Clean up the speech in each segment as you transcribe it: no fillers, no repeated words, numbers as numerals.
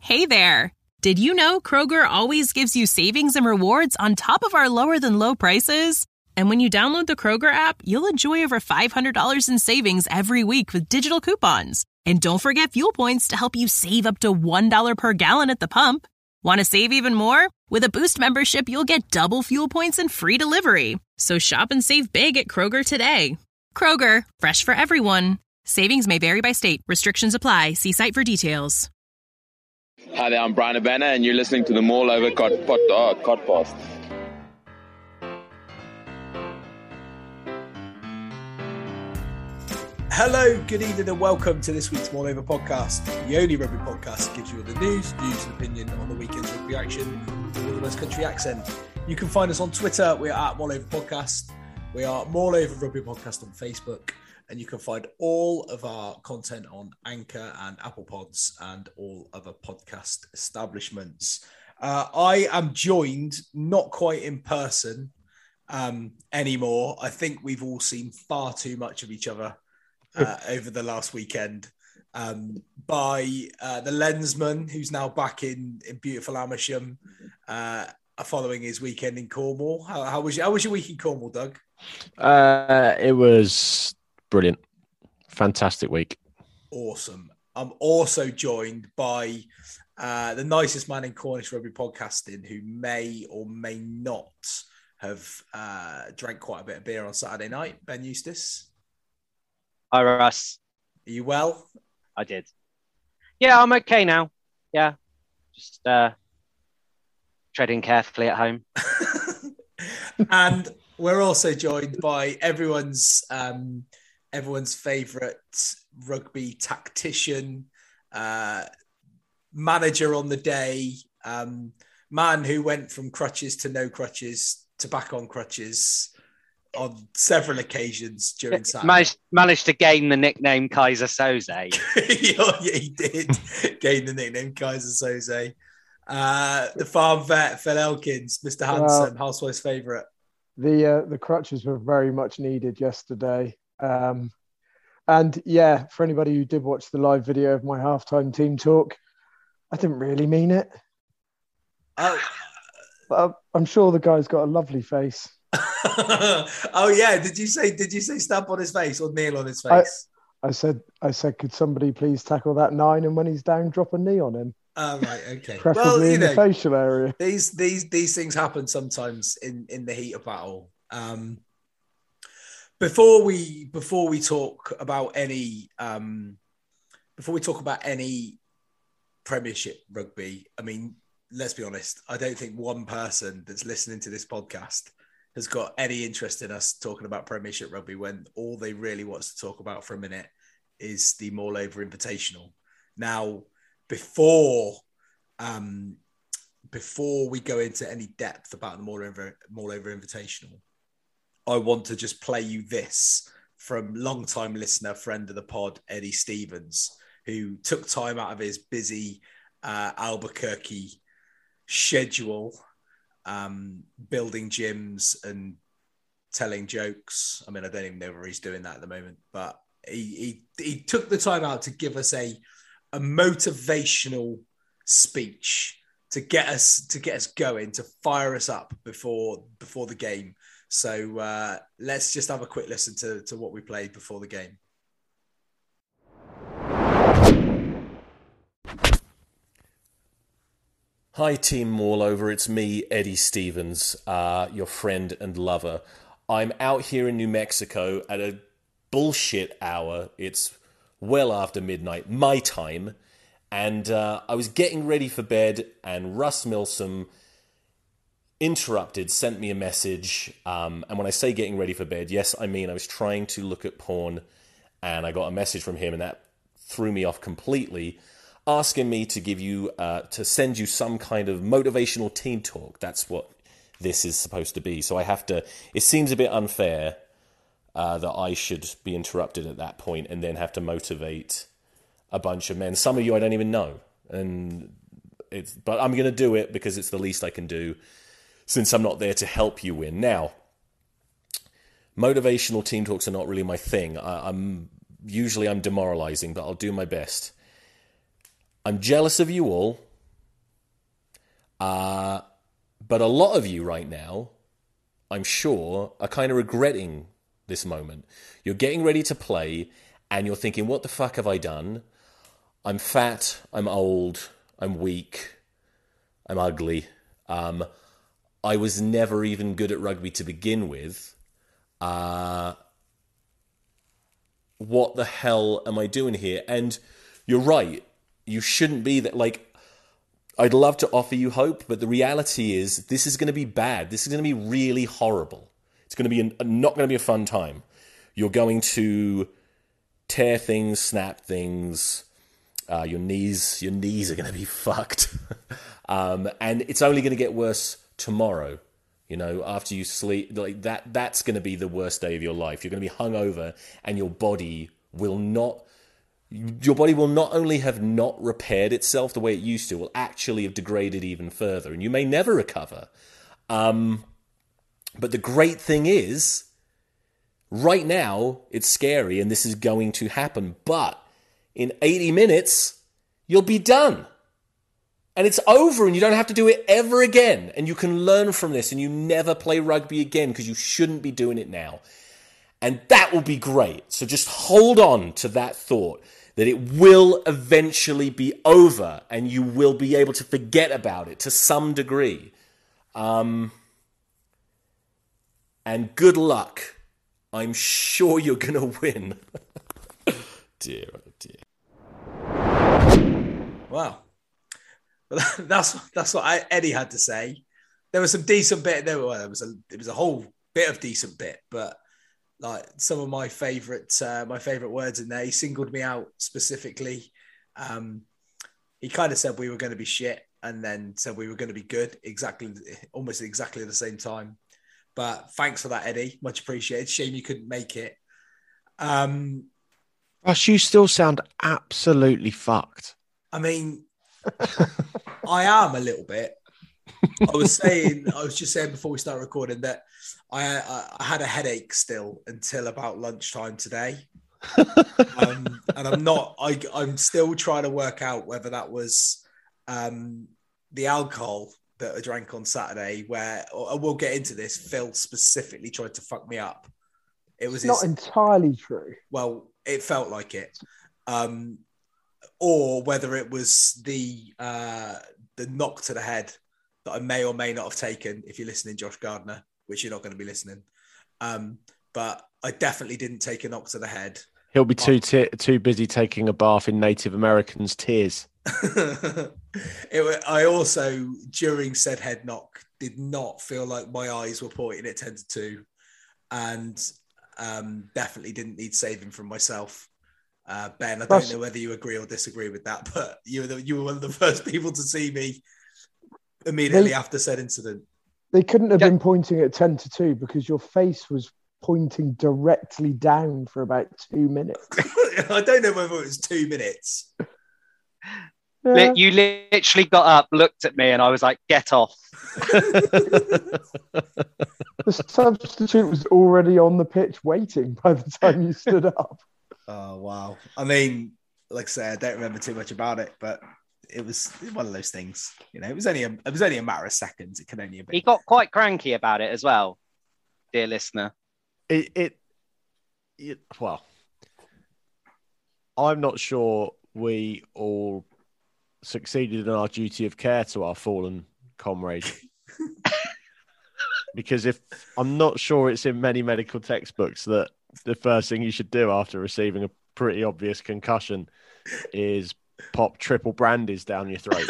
Hey there! Did you know Kroger always gives you savings and rewards on top of our lower-than-low prices? And when you download the Kroger app, you'll enjoy over $500 in savings every week with digital coupons. And don't forget fuel points to help you save up to $1 per gallon at the pump. Want to save even more? With a Boost membership, you'll get double fuel points and free delivery. So shop and save big at Kroger today. Kroger, fresh for everyone. Savings may vary by state. Restrictions apply. See site for details. Hi there, I'm Brian Abana, and you're listening to the Mall Over Podcast. Hello, good evening, and welcome to this week's Mall Over Podcast, the only rugby podcast that gives you all the news, views, and opinion on the weekend's rugby action with the West Country accent. You can find us on Twitter. We're at Mall Over Podcast. We are Mall Over Rugby Podcast on Facebook. And you can find all of our content on Anchor and Apple Pods and all other podcast establishments. I am joined, not quite in person anymore. I think we've all seen far too much of each other over the last weekend by the Lensman, who's now back in beautiful Amersham following his weekend in Cornwall. How was your week in Cornwall, Doug? It was brilliant. Fantastic week. Awesome. I'm also joined by the nicest man in Cornish rugby podcasting, who may or may not have drank quite a bit of beer on Saturday night. Ben Eustace. Hi, Russ. Are you well? I did. Yeah, I'm okay now. Yeah. Just treading carefully at home. And we're also joined by everyone's favourite rugby tactician, manager on the day, man who went from crutches to no crutches to back on crutches on several occasions during Saturday. Managed to gain the nickname Kaiser Soze. Yeah, he did gain the nickname Kaiser Soze. The farm vet, Phil Elkins, Mr. Handsome, housewife's favourite. The crutches were very much needed yesterday. And yeah, for anybody who did watch the live video of my halftime team talk, I didn't really mean it. But I'm sure the guy's got a lovely face. Oh yeah, did you say stamp on his face or kneel on his face? I said, could somebody please tackle that 9, and when he's down, drop a knee on him. Oh, right, okay. Preferably in the facial area. These things happen sometimes in the heat of battle. Before we talk about any Premiership rugby, I mean, let's be honest. I don't think one person that's listening to this podcast has got any interest in us talking about Premiership rugby when all they really want to talk about for a minute is the Mall Over Invitational. Now, before we go into any depth about the Mall Over Invitational, I want to just play you this from long-time listener, friend of the pod, Eddie Stevens, who took time out of his busy Albuquerque schedule, building gyms and telling jokes. I mean, I don't even know where he's doing that at the moment, but he took the time out to give us a motivational speech to get us going, to fire us up before the game. So let's just have a quick listen to what we played before the game. Hi Team Mall Over, it's me, Eddie Stevens, your friend and lover. I'm out here in New Mexico at a bullshit hour. It's well after midnight, my time, and I was getting ready for bed, and Russ Milsom sent me a message, and when I say getting ready for bed, yes, I mean I was trying to look at porn, and I got a message from him, and that threw me off completely, asking me to send you some kind of motivational team talk. That's what this is supposed to be. So I have to, it seems a bit unfair that I should be interrupted at that point and then have to motivate a bunch of men. Some of you I don't even know. But I'm going to do it because it's the least I can do since I'm not there to help you win. Now, motivational team talks are not really my thing. I'm demoralizing, but I'll do my best. I'm jealous of you all But a lot of you right now, I'm sure, are kind of regretting this moment. You're getting ready to play and you're thinking, what the fuck have I done? I'm fat, I'm old, I'm weak, I'm ugly. I was never even good at rugby to begin with. What the hell am I doing here? And you're right. You shouldn't be that. Like, I'd love to offer you hope, but the reality is this is going to be bad. This is going to be really horrible. It's going to be not going to be a fun time. You're going to tear things, snap things. Your knees are going to be fucked. And it's only going to get worse tomorrow. You know, after you sleep, like that's going to be the worst day of your life. You're going to be hungover, and your body will not only have not repaired itself the way it used to, will actually have degraded even further, and you may never recover. But the great thing is, right now, it's scary, and this is going to happen, but in 80 minutes, you'll be done. And it's over, and you don't have to do it ever again. And you can learn from this, and you never play rugby again because you shouldn't be doing it now. And that will be great. So just hold on to that thought that it will eventually be over, and you will be able to forget about it to some degree. And good luck. I'm sure you're going to win. Dear, oh dear. Wow. But that's what Eddie had to say. There was some decent bit. It was a whole bit of decent bit, but like some of my favorite words in there. He singled me out specifically. He kind of said we were going to be shit, and then said we were going to be good. Almost exactly at the same time. But thanks for that, Eddie. Much appreciated. Shame you couldn't make it. Russ, you still sound absolutely fucked. I mean, I am a little bit. I was just saying before we start recording that I had a headache still until about lunchtime today. And I'm still trying to work out whether that was the alcohol that I drank on Saturday, where we'll get into this. Phil specifically tried to fuck me up. It's not entirely true. Well, it felt like it. Or whether it was the knock to the head that I may or may not have taken, if you're listening, Josh Gardner, which you're not going to be listening. But I definitely didn't take a knock to the head. He'll be too busy taking a bath in Native Americans' tears. I also, during said head knock, did not feel like my eyes were pointing at 10-2, and definitely didn't need saving from myself. Ben, I don't know whether you agree or disagree with that, but you were one of the first people to see me immediately after said incident. They couldn't have been pointing at 10-2 because your face was pointing directly down for about 2 minutes. I don't know whether it was 2 minutes. You literally got up, looked at me, and I was like, get off. The substitute was already on the pitch waiting by the time you stood up. Oh, wow. I mean, like I say, I don't remember too much about it, but it was one of those things. You know, it was only a matter of seconds. It could only have been. He got quite cranky about it as well, dear listener. Well, I'm not sure we all succeeded in our duty of care to our fallen comrade. Because I'm not sure it's in many medical textbooks that the first thing you should do after receiving a pretty obvious concussion is pop triple brandies down your throat.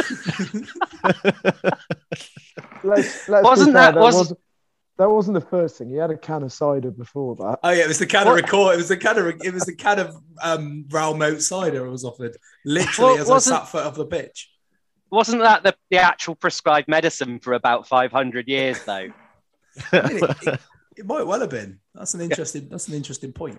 That wasn't the first thing. He had a can of cider before that. Oh yeah, it was the can of record. It was the can of Raoul Moat cider I was offered literally as I sat foot off the pitch. Wasn't that the actual prescribed medicine for about 500 years though? I mean, it might well have been. That's an interesting point.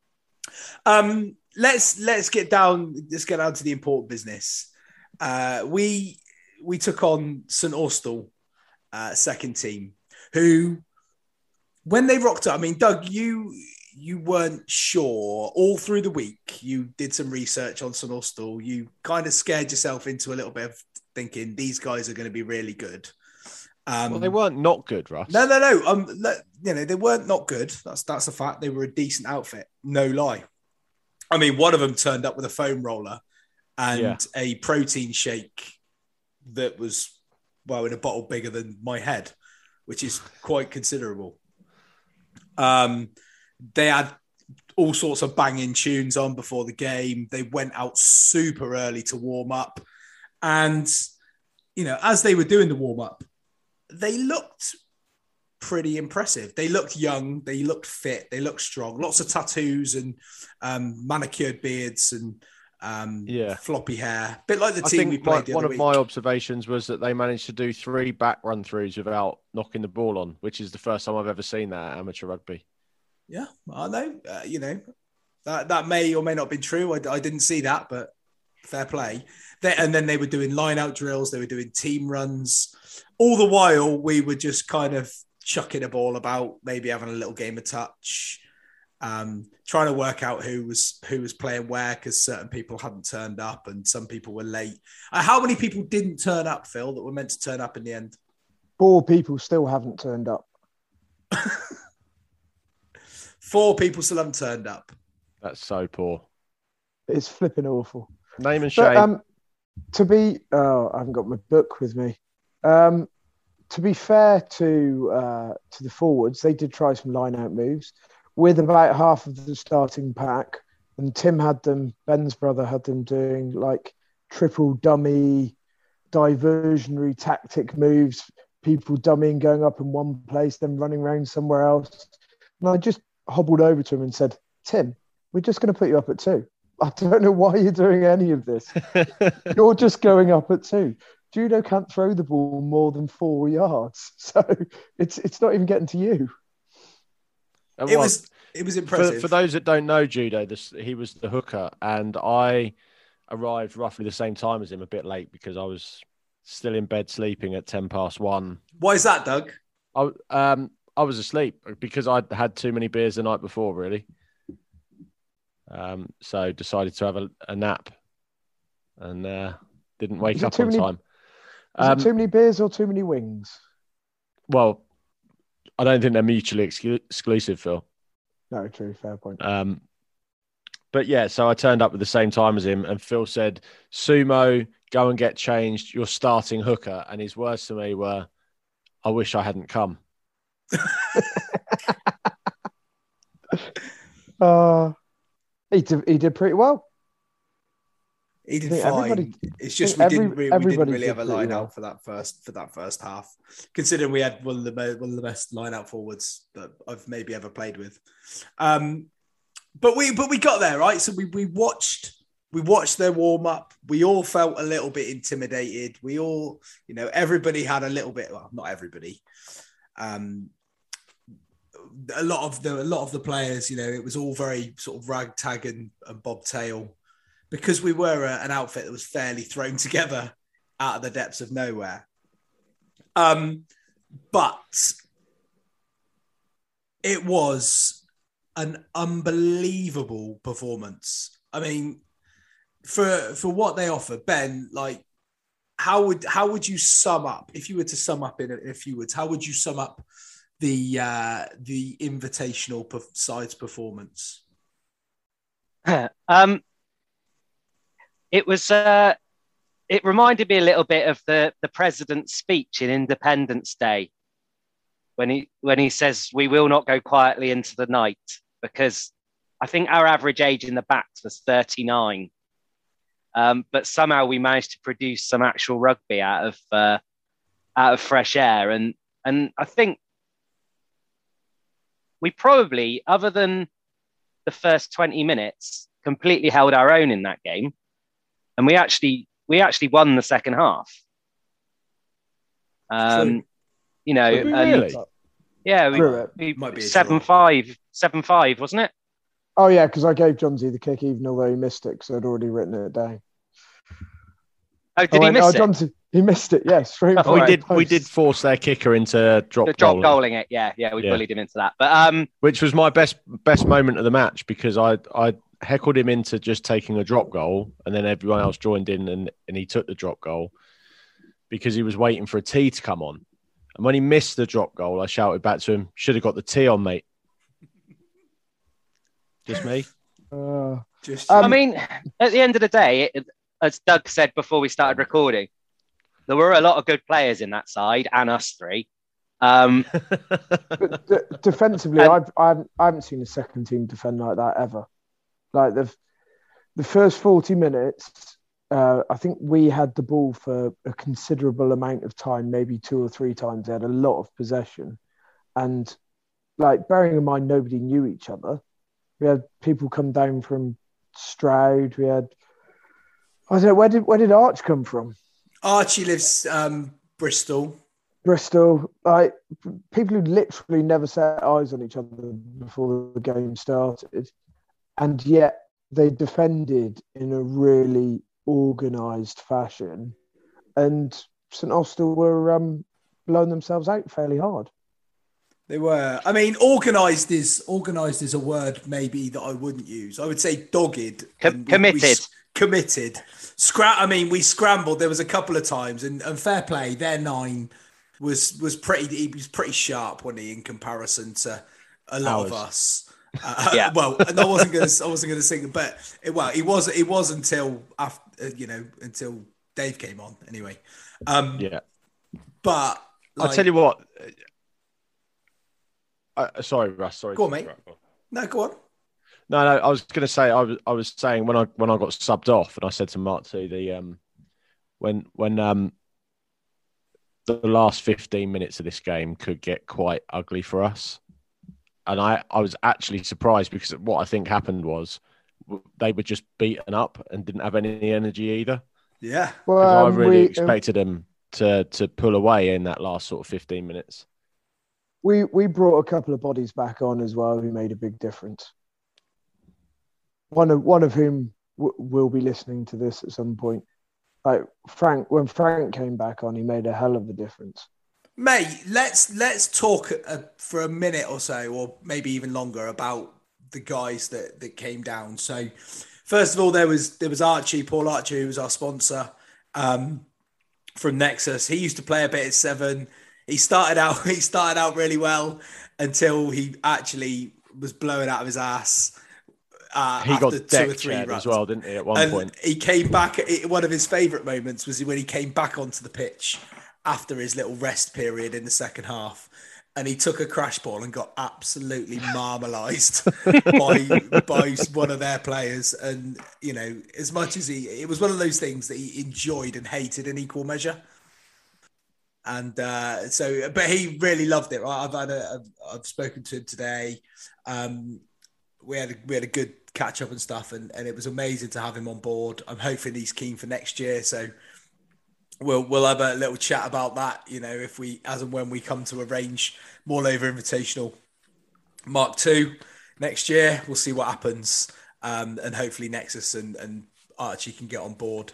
Let's get down to the important business. We took on St Austell second team, who when they rocked up. I mean, Doug, you you weren't sure all through the week. You did some research on Sunderland. You kind of scared yourself into a little bit of thinking these guys are going to be really good. Well, they weren't not good, Russ. No. They weren't not good. That's a fact. They were a decent outfit. No lie. I mean, one of them turned up with a foam roller and a protein shake that was, well, in a bottle bigger than my head, which is quite considerable. They had all sorts of banging tunes on before the game. They went out super early to warm up. And, as they were doing the warm up, they looked pretty impressive. They looked young. They looked fit. They looked strong. Lots of tattoos and manicured beards and floppy hair. A bit like the team we played the other week. One of my observations was that they managed to do 3 back run throughs without knocking the ball on, which is the first time I've ever seen that at amateur rugby. Yeah, I know. That may or may not have been true. I didn't see that, but fair play. And then they were doing line-out drills. They were doing team runs. All the while, we were just kind of chucking a ball about, maybe having a little game of touch, trying to work out who was playing where, because certain people hadn't turned up and some people were late. How many people didn't turn up, Phil, that were meant to turn up in the end? 4 people still haven't turned up. 4 people still haven't turned up. That's so poor. It's flipping awful. Name and shame. I haven't got my book with me. To be fair to the forwards, they did try some line-out moves with about half of the starting pack, and Ben's brother had them doing like triple dummy diversionary tactic moves, people dummying, going up in one place, then running around somewhere else. And I just hobbled over to him and said, Tim, we're just going to put you up at 2. I don't know why you're doing any of this. You're just going up at 2. Judo can't throw the ball more than 4 yards, so it's not even getting to you. It was impressive. For those that don't know Judo, he was the hooker, and I arrived roughly the same time as him, a bit late because I was still in bed sleeping at 1:10. Why is that, Doug? I was asleep because I'd had too many beers the night before, really. So decided to have a nap, and didn't wake up on time. Is it too many beers or too many wings? Well, I don't think they're mutually exclusive, Phil. No, true, fair point. But yeah, so I turned up at the same time as him, and Phil said, Sumo, go and get changed, you're starting hooker. And his words to me were, I wish I hadn't come. He did pretty well. He did fine. It's just we didn't really have a line out for that first half, considering we had one of the best line out forwards that I've maybe ever played with. But we got there, right? So we watched their warm up. We all felt a little bit intimidated. We all, everybody had a little bit. Well, not everybody. A lot of the players, it was all very sort of ragtag and bobtail, because we were an outfit that was fairly thrown together out of the depths of nowhere. But it was an unbelievable performance. I mean, for what they offered, Ben, like, how would you sum up, if you were to sum up in a few words, how would you sum up the invitational side's performance? It was. It reminded me a little bit of the president's speech in Independence Day, when he says, "We will not go quietly into the night," because I think our average age in the backs was 39, but somehow we managed to produce some actual rugby out of fresh air, and I think we probably, other than the first 20 minutes, completely held our own in that game. And we actually won the second half. Really? Yeah, we might be 7-5, wasn't it? Oh yeah, because I gave Johnsy the kick, even although he missed it, because I'd already written it down. Oh, did he miss it? He missed it. Yeah, straight. Oh, we for did. the We post. did force their kicker into drop goaling it. Yeah, we Yeah. bullied him into that. But which was my best moment of the match because I heckled him into just taking a drop goal, and then everyone else joined in, and he took the drop goal because he was waiting for a tee to come on. And when he missed the drop goal, I shouted back to him, "Should have got the tee on, mate." Just me. I mean, at the end of the day, as Doug said before we started recording, there were a lot of good players in that side, and us three. But defensively, I haven't seen a second team defend like that ever. Like the first 40 minutes, I think we had the ball for a considerable amount of time, maybe 2 or 3 times. They had a lot of possession, and like bearing in mind nobody knew each other. We had people come down from Stroud. We had, I don't know, where did Arch come from? Archie lives Bristol. Bristol, like people who literally never set eyes on each other before the game started, and yet they defended in a really organised fashion, and St Austell were blowing themselves out fairly hard. They were. I mean, organised is a word maybe that I wouldn't use. I would say dogged. Committed. Committed. We scrambled. There was a couple of times, and fair play. Their 9 was pretty. He was pretty sharp, wasn't he, in comparison to a lot of us. Yeah. Well, and I wasn't going to sing, but it was until after until Dave came on. Anyway. Yeah. But I'll tell you what. Sorry, Russ. Sorry. Go on, mate. No, go on. No. I was going to say I was saying when I got subbed off, and I said to Mark too, when the last 15 minutes of this game could get quite ugly for us, and I was actually surprised because what I think happened was they were just beaten up and didn't have any energy either. Yeah. Well, I really expected them to pull away in that last sort of 15 minutes. We brought a couple of bodies back on as well who made a big difference. One of whom will be listening to this at some point. Like Frank, when Frank came back on, he made a hell of a difference. Mate, let's talk for a minute or so, or maybe even longer, about the guys that came down. So, first of all, there was Archie, Paul Archie, who was our sponsor from Nexus. He used to play a bit at 7. He started out really well until he actually was blowing out of his ass. He got deck chaired as well, didn't he? At one point, he came back. One of his favourite moments was when he came back onto the pitch after his little rest period in the second half, and he took a crash ball and got absolutely marmalised by one of their players. And as much as it was one of those things that he enjoyed and hated in equal measure. And but he really loved it. Right? I've spoken to him today. We had a good catch up and stuff, and it was amazing to have him on board. I'm hoping he's keen for next year, so we'll have a little chat about that. If we, as and when we come to arrange Maul Over Invitational Mark II next year, we'll see what happens, and hopefully Nexus and Archie can get on board.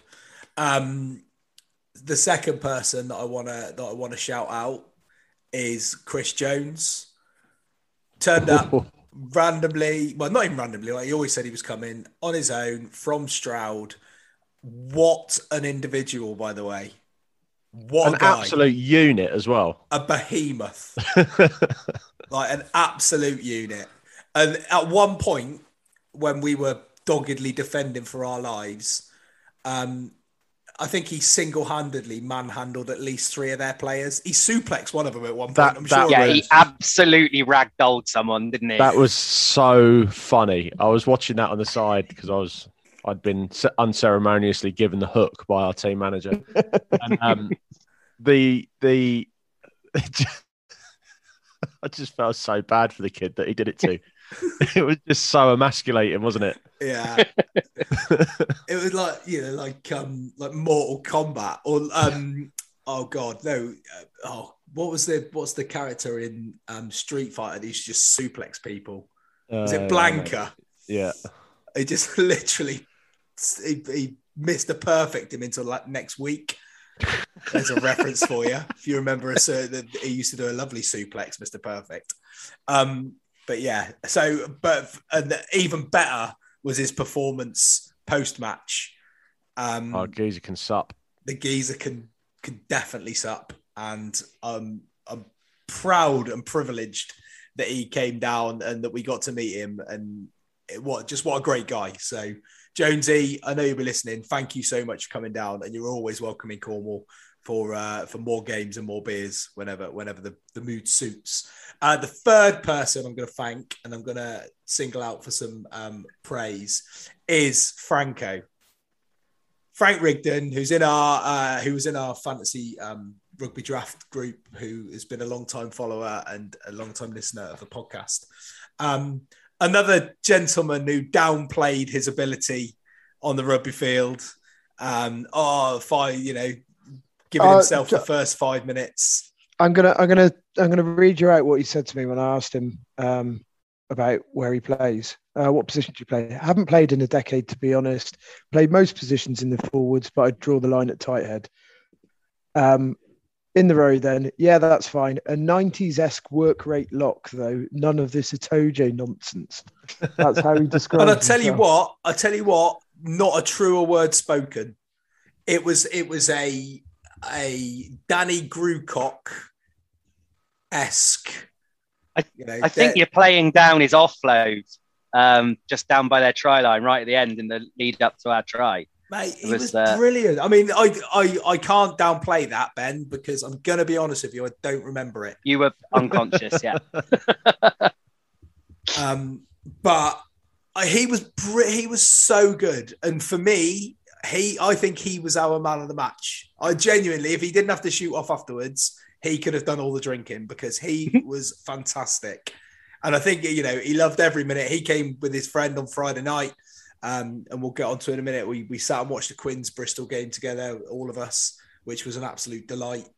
The second person that I want to shout out is Chris Jones. Turned up randomly, well, not even randomly. Like he always said, he was coming on his own from Stroud. What an individual, by the way! What an absolute unit as well. A behemoth, like an absolute unit. And at one point, when we were doggedly defending for our lives, I think he single-handedly manhandled at least 3 of their players. He suplexed one of them at one point. He absolutely ragdolled someone, didn't he? That was so funny. I was watching that on the side because I'd been unceremoniously given the hook by our team manager, and I just felt so bad for the kid that he did it to. It was just so emasculating, wasn't it? Yeah. It was like Mortal Kombat or oh god, no. What's the character in Street Fighter that used to just suplex people? Was it Blanca? Yeah. He just literally he missed a perfect him until like next week. There's a reference for you. If you remember he used to do a lovely suplex, Mr. Perfect. But yeah, and even better was his performance post-match. Geezer can sup. The geezer can definitely sup. And I'm proud and privileged that he came down and that we got to meet him. And what a great guy. So Jonesy, I know you'll be listening. Thank you so much for coming down, and you're always welcome in Cornwall for more games and more beers whenever the mood suits. The third person I'm going to thank, and I'm going to single out for some praise, is Frank Rigdon, who was in our fantasy rugby draft group, who has been a long time follower and a long time listener of the podcast. Another gentleman who downplayed his ability on the rugby field. Giving himself the first 5 minutes. I'm gonna read you out what he said to me when I asked him about where he plays. What position do you play? I haven't played in a decade, to be honest. Played most positions in the forwards, but I'd draw the line at tight head. In the row then, yeah, that's fine. A 90s-esque work rate lock, though. None of this Itoje nonsense. That's how he described it. And I tell you what, not a truer word spoken. It was a Danny Grucock-esque. I think you're playing down his offload, just down by their try line, right at the end in the lead up to our try. Mate, he was brilliant. I mean, I can't downplay that, Ben, because I'm going to be honest with you, I don't remember it. You were unconscious, yeah. But he was so good. And for me, I think he was our man of the match. I genuinely, if he didn't have to shoot off afterwards, he could have done all the drinking because he was fantastic. And I think, he loved every minute. He came with his friend on Friday night. And we'll get on to it in a minute. We sat and watched the Quins Bristol game together, all of us, which was an absolute delight.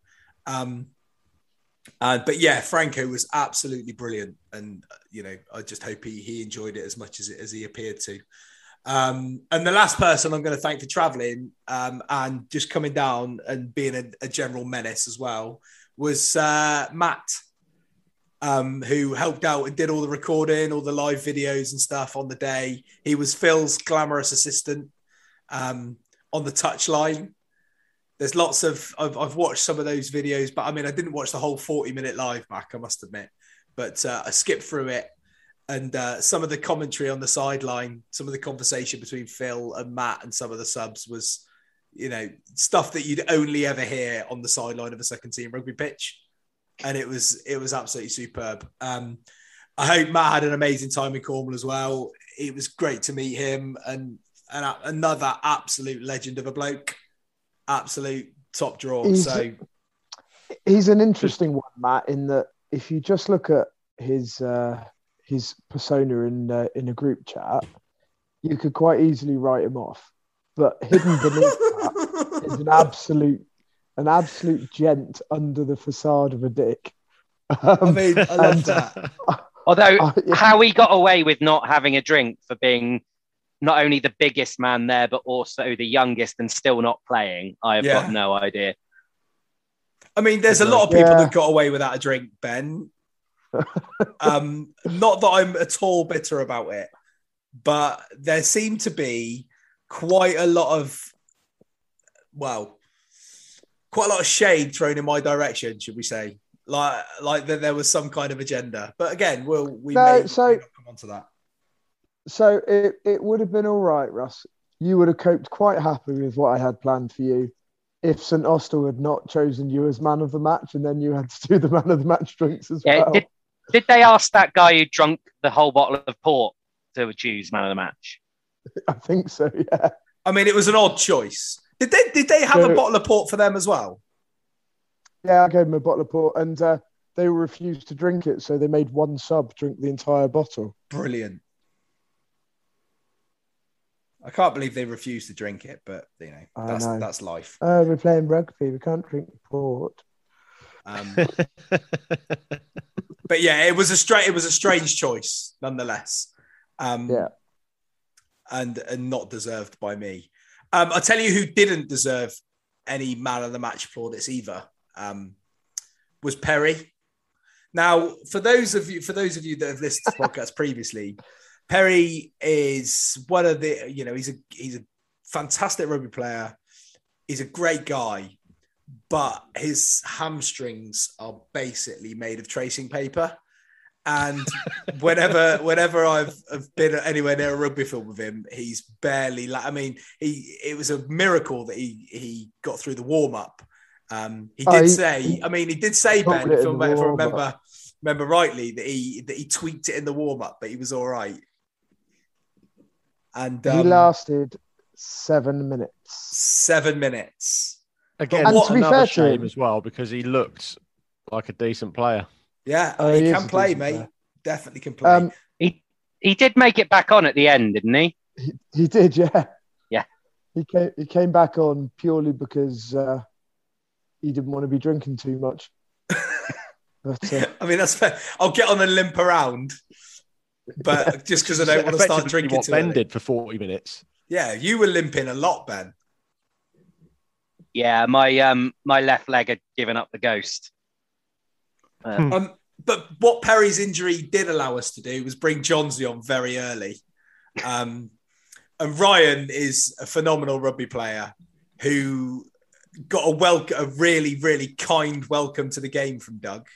But yeah, Franco was absolutely brilliant. And, I just hope he enjoyed it as much as he appeared to. And the last person I'm going to thank for traveling and just coming down and being a general menace as well was Matt. Who helped out and did all the recording, all the live videos and stuff on the day. He was Phil's glamorous assistant on the touchline. There's lots of, I've watched some of those videos, but I mean, I didn't watch the whole 40-minute live back, I must admit. But I skipped through it. And some of the commentary on the sideline, some of the conversation between Phil and Matt and some of the subs was, stuff that you'd only ever hear on the sideline of a second team rugby pitch. And it was absolutely superb. I hope Matt had an amazing time in Cornwall as well. It was great to meet him and another absolute legend of a bloke. Absolute top draw. He's an interesting one, Matt, in that if you just look at his persona in a group chat, you could quite easily write him off. But hidden beneath that is an absolute gent under the facade of a dick. I love that. Although, how he got away with not having a drink for being not only the biggest man there, but also the youngest and still not playing, I have got no idea. I mean, there's a lot of people that got away without a drink, Ben. Not that I'm at all bitter about it, but there seemed to be quite a lot of shade thrown in my direction, should we say? Like that there was some kind of agenda. But again, we may come on to that. So it would have been all right, Russ. You would have coped quite happily with what I had planned for you if St Austell had not chosen you as man of the match, and then you had to do the man of the match drinks as well. Did they ask that guy who drunk the whole bottle of port to choose man of the match? I think so, yeah. I mean, it was an odd choice. Did they have a bottle of port for them as well? Yeah, I gave them a bottle of port, and they refused to drink it, so they made one sub drink the entire bottle. Brilliant. I can't believe they refused to drink it, but that's life. We're playing rugby. We can't drink port. But yeah, it was a strange choice, nonetheless. And not deserved by me. I'll tell you who didn't deserve any man of the match plaudits either, was Perry. Now, for those of you that have listened to the podcast previously, Perry is one of the, he's a fantastic rugby player. He's a great guy, but his hamstrings are basically made of tracing paper. And whenever I've been anywhere near a rugby field with him, he's barely. It was a miracle that he got through the warm up. He did say, Ben, if I remember rightly, that he tweaked it in the warm up, but he was all right. And he lasted 7 minutes. 7 minutes. Again, what another shame as well, because he looked like a decent player. Yeah, he can play, mate. Player. Definitely can play. He did make it back on at the end, didn't he? He did, yeah. Yeah. He came back on purely because he didn't want to be drinking too much. But, that's fair. I'll get on and limp around, but just because I don't want to start drinking what Ben did for 40 minutes. Yeah, you were limping a lot, Ben. Yeah, my left leg had given up the ghost. But what Perry's injury did allow us to do was bring Johnsy on very early. And Ryan is a phenomenal rugby player who got a really, really kind welcome to the game from Doug.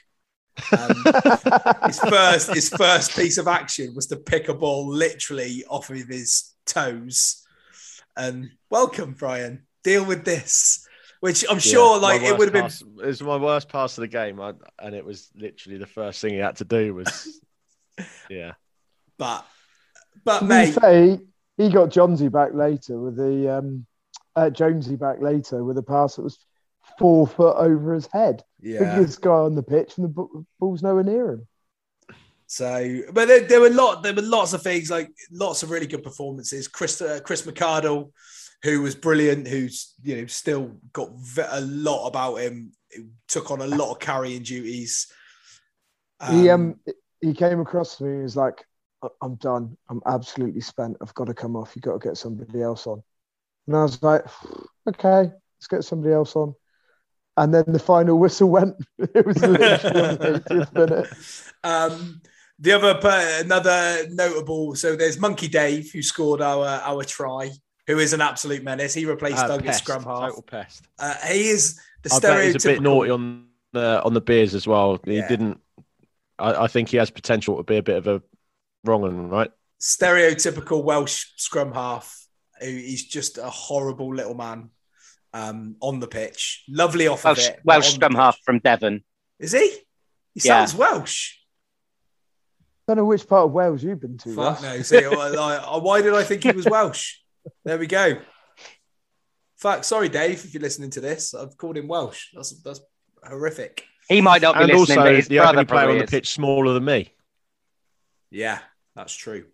His first piece of action was to pick a ball literally off of his toes. And welcome, Brian. Deal with this. Which I'm sure, it would have been. It was my worst pass of the game, and it was literally the first thing he had to do was, yeah. But mate, he got Jonesy back later with the Jonesy back later with a pass that was 4 foot over his head. Yeah, biggest guy on the pitch, and the ball's nowhere near him. So, but there were lots of things, like lots of really good performances. Chris McArdle, who was brilliant, who's still got a lot about him. He took on a lot of carrying duties. He came across to me. He was like, "I'm done. I'm absolutely spent. I've got to come off. You've got to get somebody else on." And I was like, "Okay, let's get somebody else on." And then the final whistle went. It was literally on the 80th minute. Another notable. So there's Monkey Dave, who scored our try, who is an absolute menace. He replaced Doug at scrum half. Total pest. He is the stereotypical. I bet he's a bit naughty on the beers as well. He didn't. I think he has potential to be a bit of a wrong one, right? Stereotypical Welsh scrum half. He's just a horrible little man on the pitch. Lovely off of it. Welsh scrum half from Devon. Is he? He sounds Welsh. I don't know which part of Wales you've been to. Fuck no. See, why did I think he was Welsh? There we go. Fuck, sorry, Dave, if you're listening to this. I've called him Welsh. That's horrific. He might not be listening, also, but his the brother only player on the is. pitch smaller than me. Yeah, that's true.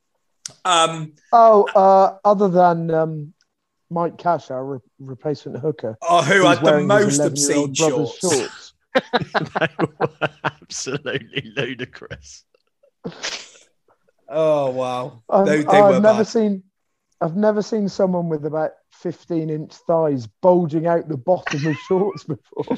Other than Mike Cash, our replacement hooker. Who had the most obscene shorts. They were absolutely ludicrous. Oh wow! I've never seen someone with about 15-inch thighs bulging out the bottom of shorts before.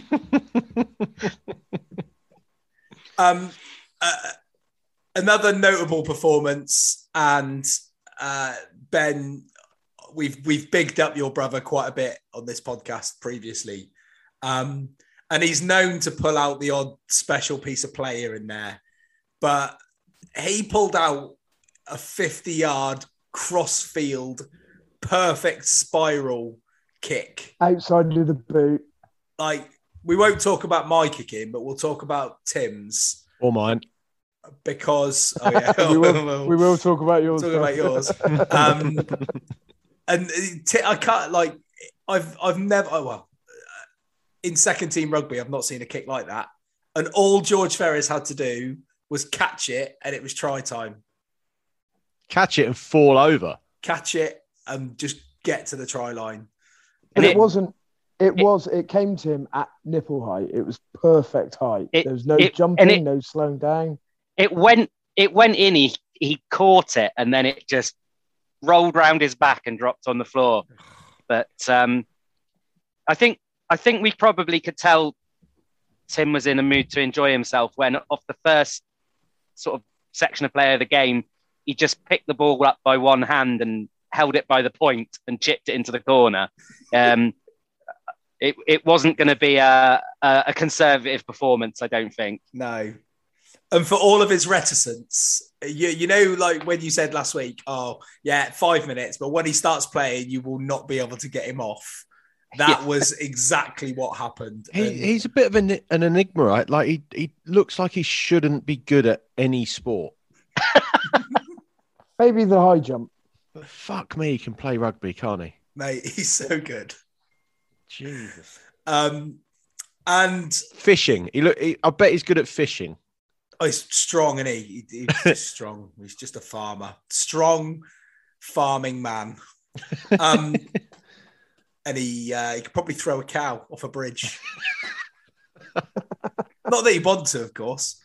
Another notable performance, and Ben, we've bigged up your brother quite a bit on this podcast previously, and he's known to pull out the odd special piece of play here and there, but he pulled out a 50-yard cross-field perfect spiral kick outside of the boot. Like, we won't talk about my kicking, but we'll talk about Tim's or mine, because we will talk about yours. Talk about yours. And I can't, like, I've never in second team rugby, I've not seen a kick like that. And all George Ferris had to do was catch it, and it was try time. Catch it and fall over. Catch it and just get to the try line. And it came to him at nipple height. It was perfect height. There was no jumping, no slowing down. It went in, he caught it, and then it just rolled round his back and dropped on the floor. But I think we probably could tell Tim was in a mood to enjoy himself when, off the first sort of section of play of the game, he just picked the ball up by one hand and held it by the point and chipped it into the corner. It wasn't going to be a conservative performance, I don't think. No. And for all of his reticence, you know, like when you said last week, 5 minutes, but when he starts playing, you will not be able to get him off. That was exactly what happened. He's a bit of an enigma, right? Like he looks like he shouldn't be good at any sport. Maybe the high jump. But fuck me, he can play rugby, can't he? Mate, he's so good. Jesus. And fishing. I bet he's good at fishing. Oh, he's strong, isn't he? He's just strong. He's just a farmer. Strong farming man. And he could probably throw a cow off a bridge. Not that he wants to, of course.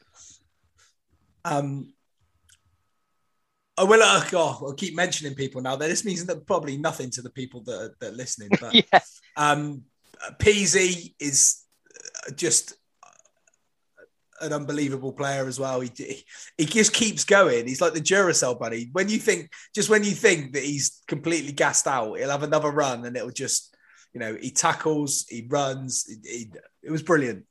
I'll keep mentioning people now. This means that probably nothing to the people that are listening. But Peasy is just an unbelievable player as well. He just keeps going. He's like the Duracell bunny. When you think that he's completely gassed out, he'll have another run and it'll just, you know, he tackles, he runs. It was brilliant.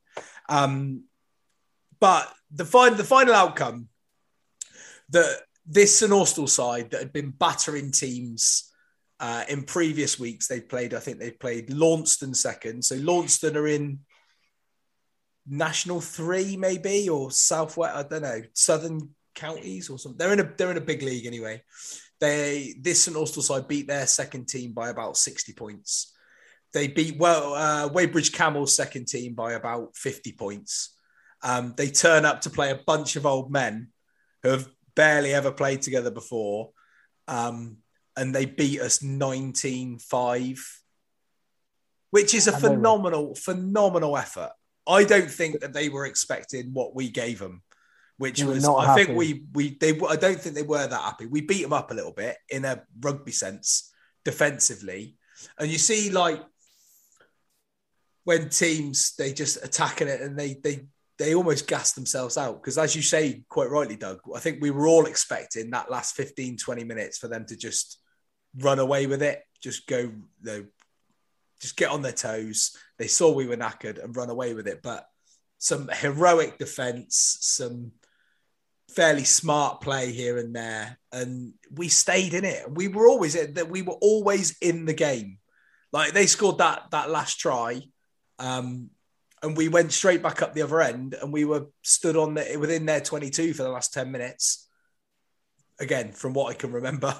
But the final outcome, that this St Austell side that had been battering teams in previous weeks, I think they played Launceston second. So Launceston are in National 3 maybe, or Southwest, I don't know, Southern Counties or something. They're in a big league anyway. This St Austell side beat their second team by about 60 points. They beat Weybridge Camels' second team by about 50 points. They turn up to play a bunch of old men who have barely ever played together before. And they beat us 19-5, which is a phenomenal effort. I don't think that they were expecting what we gave them, which was, I think I don't think they were that happy. We beat them up a little bit in a rugby sense, defensively. And you see, like, when teams, they just attacking it and they almost gas themselves out. Because as you say, quite rightly, Doug, I think we were all expecting that last 15, 20 minutes for them to just run away with it, just go, just get on their toes. They saw we were knackered and run away with it. But some heroic defence, some fairly smart play here and there, and we stayed in it. We were always in the game. Like, they scored that last try, and we went straight back up the other end, and we were stood within their 22 for the last 10 minutes. Again, from what I can remember.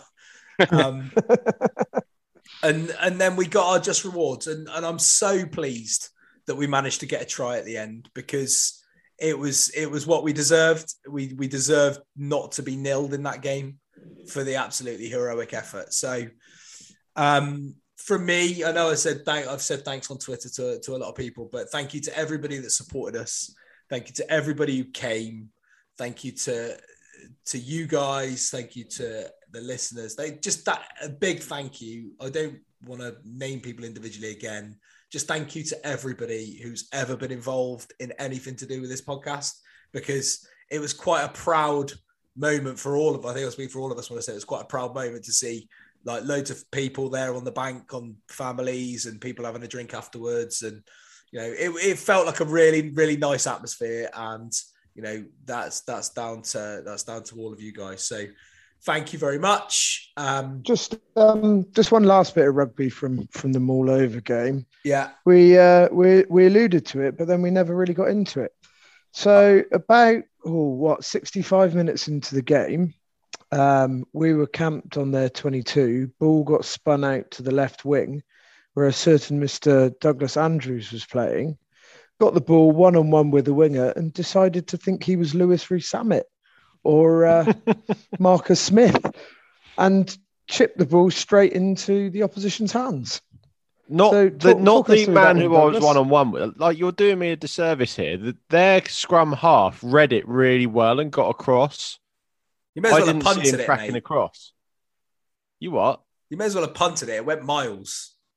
And then we got our just rewards, and I'm so pleased that we managed to get a try at the end, because it was what we deserved. We deserved not to be nilled in that game for the absolutely heroic effort. So from me, I know I've said thanks on Twitter to a lot of people, but thank you to everybody that supported us. Thank you to everybody who came. Thank you to you guys. Thank you to the listeners. A big thank you. I don't want to name people individually again. Just thank you to everybody who's ever been involved in anything to do with this podcast, because it was quite a proud moment for all of us. I think I'll speak for all of us when I say it was quite a proud moment to see, like, loads of people there on the bank, on families, and people having a drink afterwards. And, you know, it felt like a really, really nice atmosphere. And, you know, that's down to all of you guys. So thank you very much. Just one last bit of rugby from the Maul Over game. Yeah, we alluded to it, but then we never really got into it. So about 65 minutes into the game, we were camped on their 22. Ball got spun out to the left wing, where a certain Mr. Douglas Andrews was playing. Got the ball one-on-one with the winger and decided to think he was Lewis Rees-Zammit or Marcus Smith, and chipped the ball straight into the opposition's hands. Not the man who I was one-on-one with. Like, you're doing me a disservice here. Their scrum half read it really well and got across. You may as well have punted see him it, cracking mate. Across. You what? You may as well have punted it. It went miles.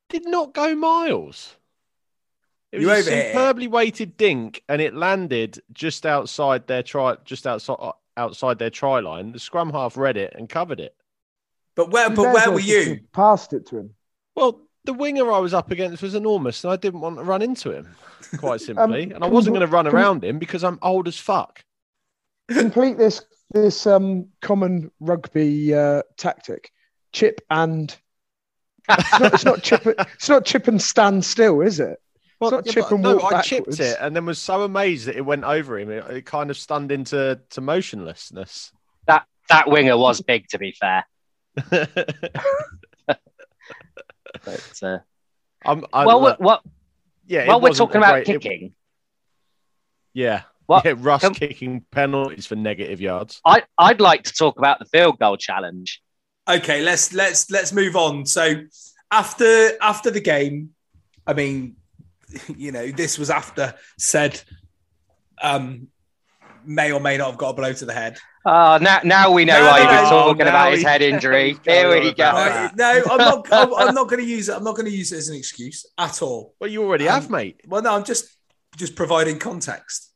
did not go miles. It You was a overhit it. superbly weighted dink, and it landed just outside their try line. The scrum half read it and covered it. But where You may as were well just you? have passed it to him. Well, the winger I was up against was enormous, and I didn't want to run into him, quite simply. And I wasn't going to run around him because I'm old as fuck. Complete this common rugby tactic: chip and. It's not chip. It's not chip and stand still, is it? Well, it's not chip and walk I backwards. chipped it and then was so amazed that it went over him. It kind of stunned into motionlessness. That winger was big, to be fair. But, While we're talking about kicking. Russ kicking penalties for negative yards. I'd like to talk about the field goal challenge. Okay, let's move on. So after the game, I mean, this was after said may or may not have got a blow to the head. Now we know why you've been talking about his head injury. Here we go. No, I'm not going to use it. I'm not going to use it as an excuse at all. Well, you already have, mate. Well, no, I'm just providing context.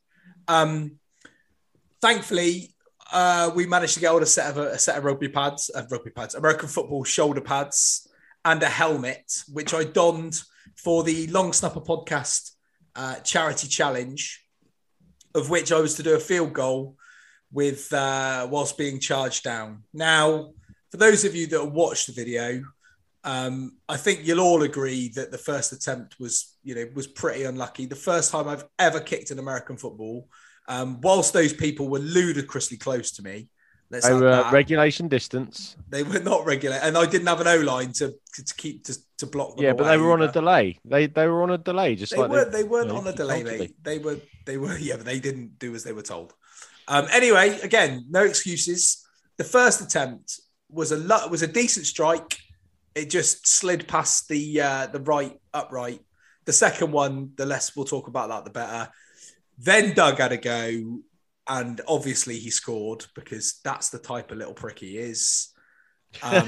Thankfully, we managed to get hold of a set of rugby pads, American football shoulder pads, and a helmet, which I donned for the Long Snapper podcast charity challenge, of which I was to do a field goal with whilst being charged down. Now, for those of you that have watched the video, I think you'll all agree that the first attempt was pretty unlucky. The first time I've ever kicked in American football, whilst those people were ludicrously close to me. They were regulation distance. They were not regular, and I didn't have an O-line to block them. Yeah, but they were on a delay. They were on a delay, they weren't on a delay, mate. They were. Yeah, but they didn't do as they were told. Anyway, again, no excuses. The first attempt was a decent strike. It just slid past the right upright. The second one, the less we'll talk about that, the better. Then Doug had a go, and obviously he scored because that's the type of little prick he is. So,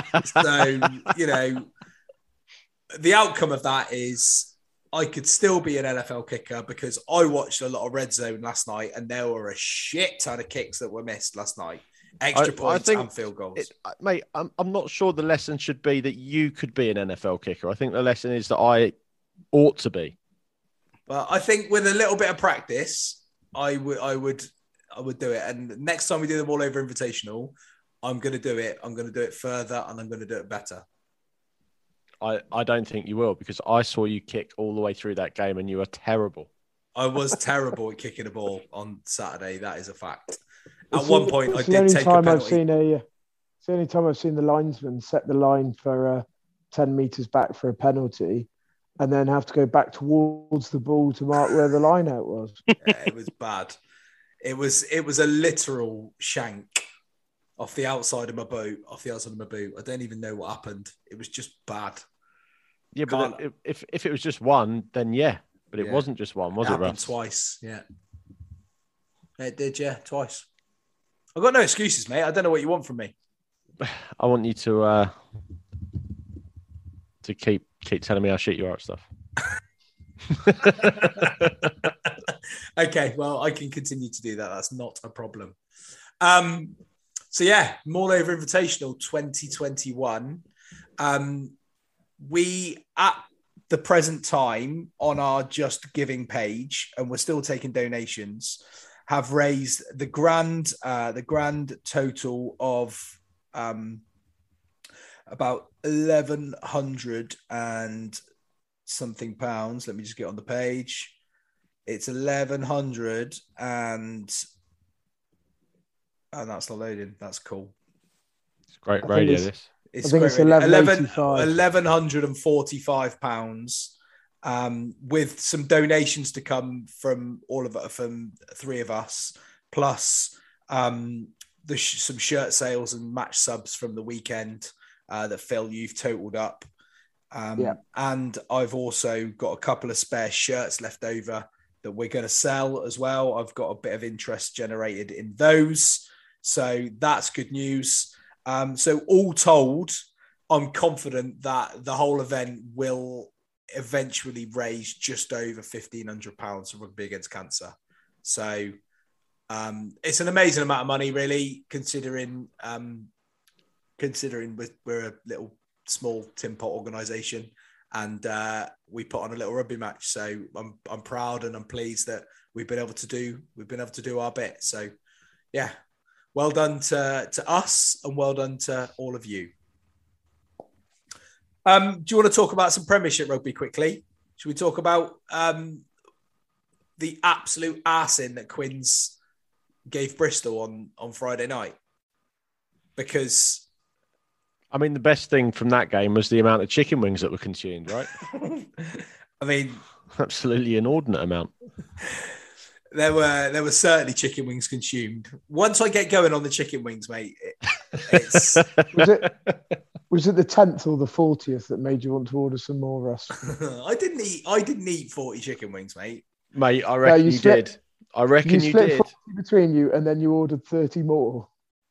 the outcome of that is I could still be an NFL kicker because I watched a lot of Red Zone last night, and there were a shit ton of kicks that were missed last night. Extra points and field goals. Mate, I'm not sure the lesson should be that you could be an NFL kicker. I think the lesson is that I ought to be. Well, I think with a little bit of practice, I would do it. And next time we do the All Over Invitational, I'm going to do it. I'm going to do it further, and I'm going to do it better. I don't think you will, because I saw you kick all the way through that game and you were terrible. I was terrible at kicking a ball on Saturday. That is a fact. At one point, I did take a penalty. It's the only time I've seen the linesman set the line for 10 metres back for a penalty and then have to go back towards the ball to mark where the line out was. Yeah, it was bad. It was a literal shank off the outside of my boot. I don't even know what happened. It was just bad. Yeah, but if it was just one, then yeah. But it wasn't just one, was it, Russ? Twice, yeah. It did, yeah, twice. I've got no excuses, mate. I don't know what you want from me. I want you to keep telling me how shit you are at stuff. Okay, well, I can continue to do that. That's not a problem. So yeah, Maul Over Invitational 2021. We at the present time on our Just Giving page, and we're still taking donations, have raised the grand total of about 1,100 and something pounds. Let me just get on the page. It's 1,100 and that's not loading. That's cool. It's great radio, this. I think it's 1,145 pounds, with some donations to come from from three of us, plus some shirt sales and match subs from the weekend that Phil, you've totaled up. And I've also got a couple of spare shirts left over that we're going to sell as well. I've got a bit of interest generated in those. So that's good news. So all told, I'm confident that the whole event will eventually raise just over £1,500 for Rugby Against Cancer. So it's an amazing amount of money, really, considering we're a little small tin pot organisation, and we put on a little rugby match. So I'm proud and I'm pleased that we've been able to do our bit. So yeah, well done to us and well done to all of you. Do you want to talk about some Premiership rugby quickly? Should we talk about the absolute arsing that Quins gave Bristol on Friday night? Because I mean, the best thing from that game was the amount of chicken wings that were consumed, right? I mean, absolutely inordinate amount. There were certainly chicken wings consumed. Once I get going on the chicken wings, mate, it's was it the 10th or the 40th that made you want to order some more, Russ? I didn't eat 40 chicken wings, mate. Mate, I reckon you did. I reckon you split did. 40 between you, and then you ordered 30 more.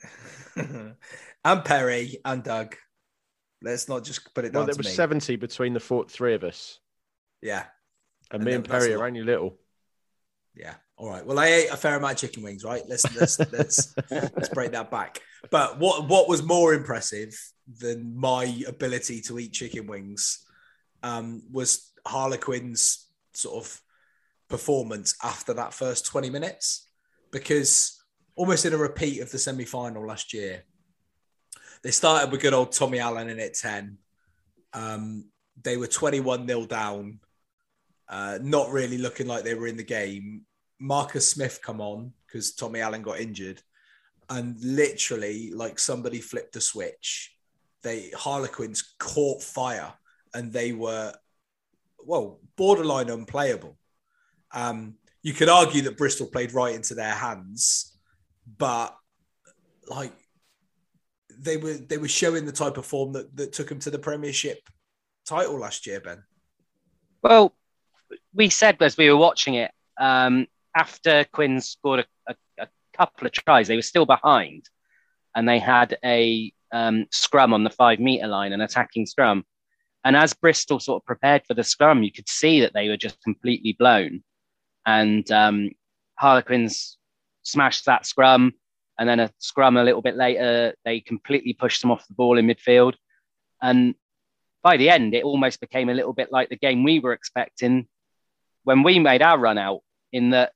And Perry and Doug. Let's not just put it down there to was me. 70 between the three of us. Yeah. And me and Perry are only little. Yeah. All right. Well, I ate a fair amount of chicken wings, right? Let's break that back. But what was more impressive than my ability to eat chicken wings was Harlequin's sort of performance after that first 20 minutes, because almost in a repeat of the semi-final last year, they started with good old Tommy Allen in at 10. They were 21-0 down, not really looking like they were in the game. Marcus Smith come on because Tommy Allen got injured, and literally, like somebody flipped a switch. Harlequins caught fire, and they were, borderline unplayable. You could argue that Bristol played right into their hands, but like they were showing the type of form that took them to the Premiership title last year, Ben. Well, we said as we were watching it, after Quins scored a couple of tries, they were still behind, and they had a scrum on the 5 metre line, an attacking scrum. And as Bristol sort of prepared for the scrum, you could see that they were just completely blown. And Harlequins smashed that scrum, and then a scrum a little bit later, they completely pushed them off the ball in midfield. And by the end, it almost became a little bit like the game we were expecting when we made our run out, in that,